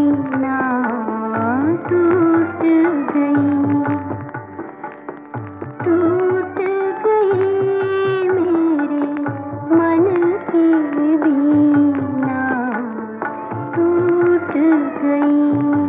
बीना टूट गई, टूट गई मेरे मन की बीना टूट गई।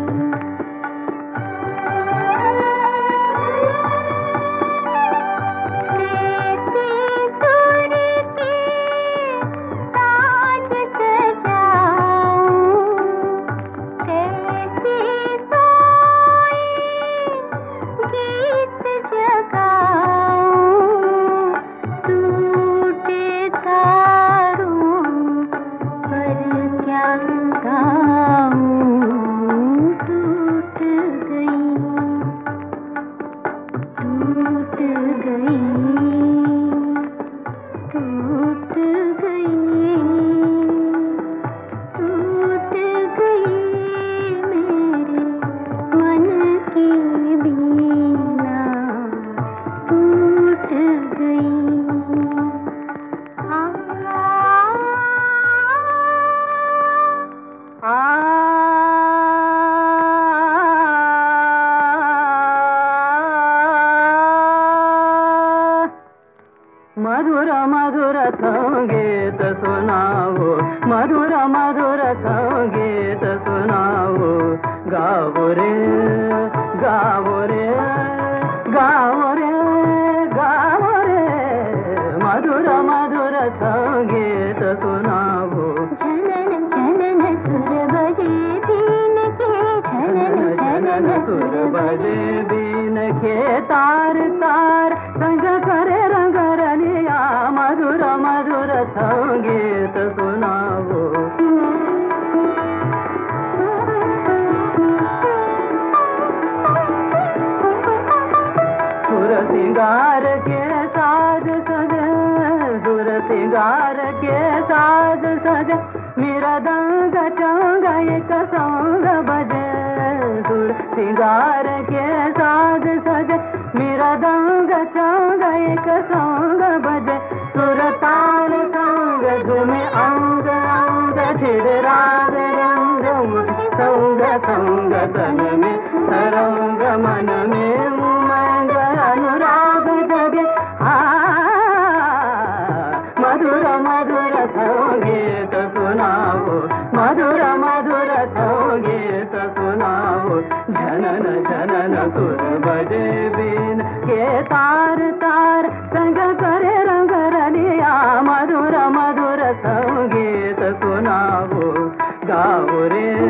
मधुर मधुर संगीत सुनाओ, मधुर मधुर संगीत सुनाओ, गाओ रे गाओ रे गाओ रे गाओ रे, मधुर मधुर संगीत सुनाओ। झनन झनन सुर बजे बीन के, झनन झनन सुर बजे बीन के, तार तार संग करे रंग रलिया, मधुर मधुर संगीत सुनाओ। सुर सिंगार के साज सजे, सुर सिंगार के साज सजे, मेरा दंग चंग एक संग बजे। सुर सिंगार के साज सजे, मेरा दंग चंग एक संग बजे। सुर ताल संग झूमे अंग अंग, छिड़ राग रंग संग संग, तन में सरंग मन में उमंग अनुराग जगे। मधुर मधुर संगीत सुनाओ, मधुर मधुर संगीत सुनाओ। झनन झनन सुर बजे बीन के, तार तार संग करे रंग रलिया, मधुर मधुर संगीत सुनाओ। गाओ रे